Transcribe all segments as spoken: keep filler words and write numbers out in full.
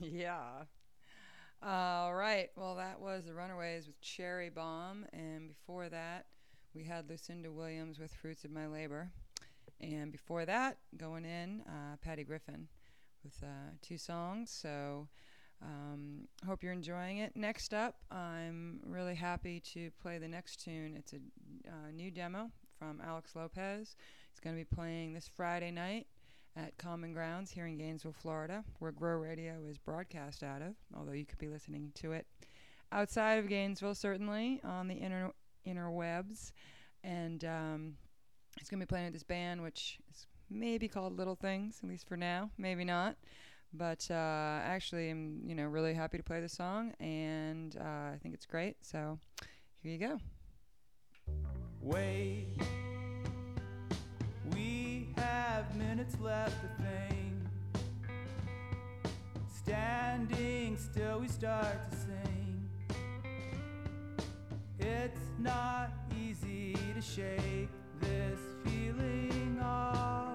Yeah. All right. Well, that was the Runaways with Cherry Bomb. And before that, we had Lucinda Williams with Fruits of My Labor. And before that, going in, uh, Patty Griffin with uh, two songs. So um, hope you're enjoying it. Next up, I'm really happy to play the next tune. It's a uh, new demo from Alex Lopez. He's going to be playing this Friday night at Common Grounds here in Gainesville, Florida, where Grow Radio is broadcast out of, although you could be listening to it outside of Gainesville, certainly, on the inter- interwebs. And um, he's going to be playing with this band, which is maybe called Little Things, at least for now, maybe not. But uh, actually, I'm you know really happy to play the song, and uh, I think it's great. So here you go. Wait, we have minutes left to think. Standing still, we start to sing. It's not easy to shake this feeling off.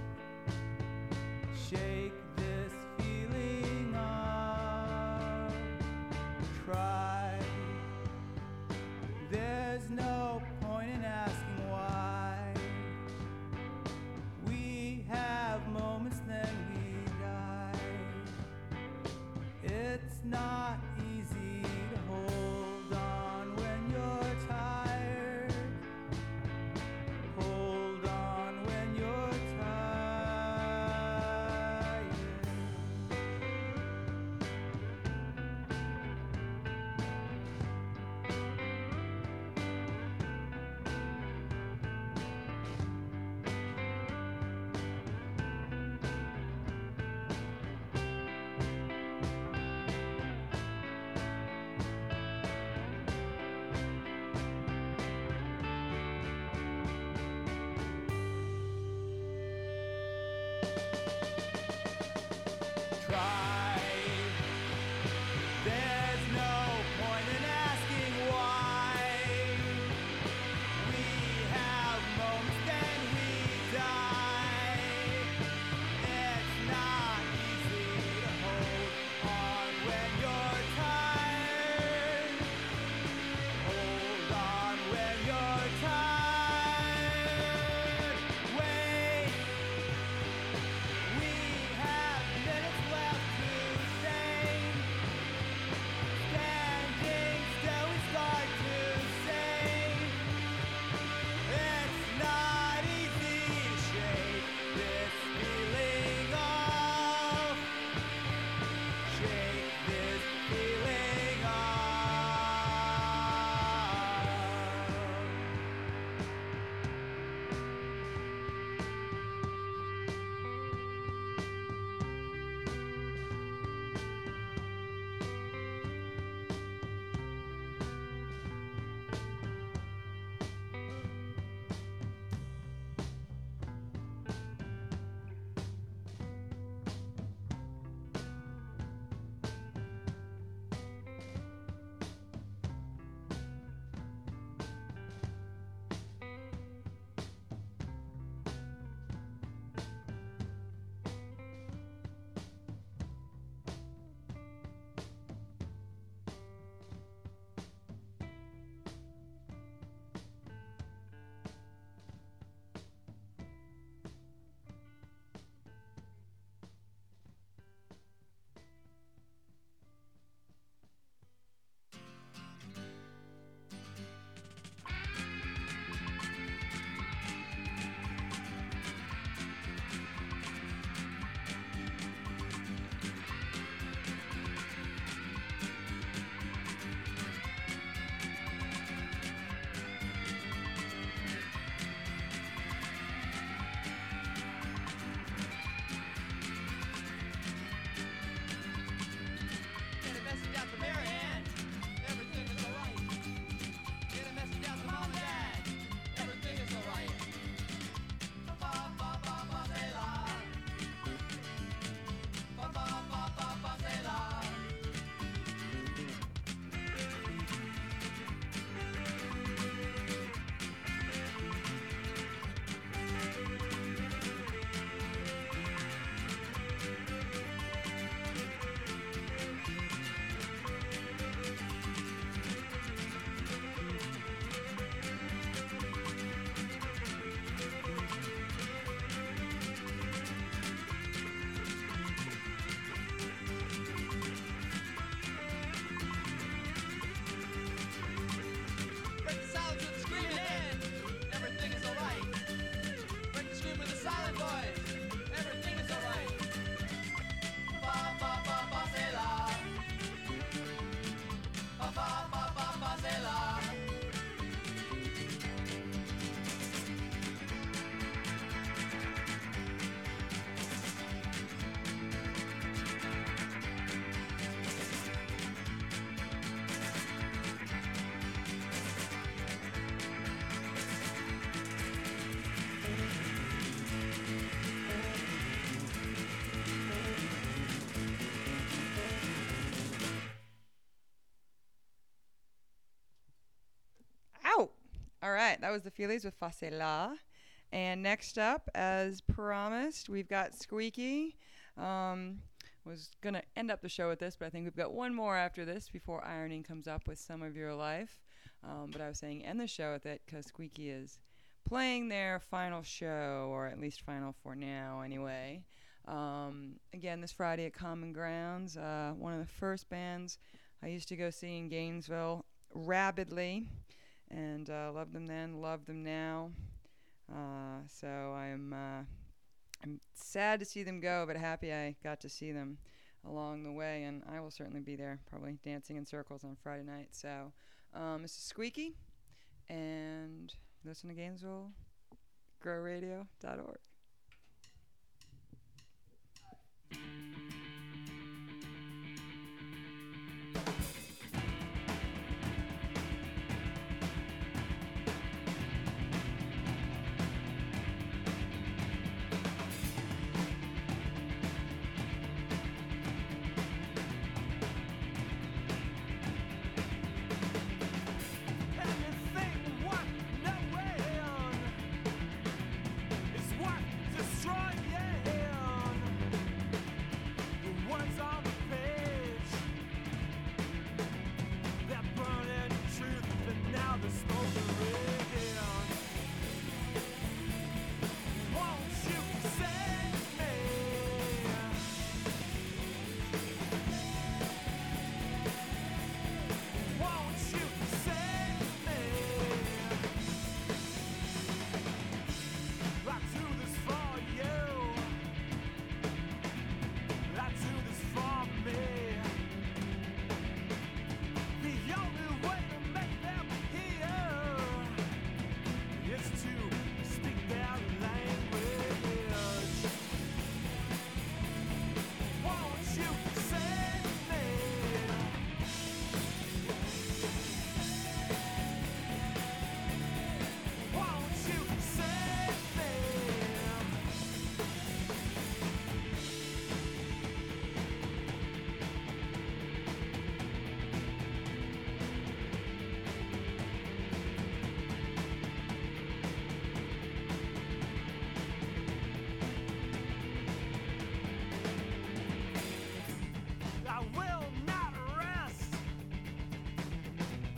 Shake this feeling off. Try. There's no point in asking why. We have moments, then we die. It's not easy to hold on when you're tired. Hold right, that was the Feelies with Facela. And next up, as promised, we've got Squeaky. Um, was going to end up the show with this, but I think we've got one more after this before Ironing comes up with Some of Your Life. Um, but I was saying end the show with it because Squeaky is playing their final show, or at least final for now anyway. Um, again, this Friday at Common Grounds, uh, one of the first bands I used to go see in Gainesville rabidly, and uh, loved them then, love them now. Uh, so I'm uh, I'm sad to see them go, but happy I got to see them along the way, and I will certainly be there, probably dancing in circles on Friday night. So um, this is Squeaky, and listen to Gainesville Grow Radio dot org.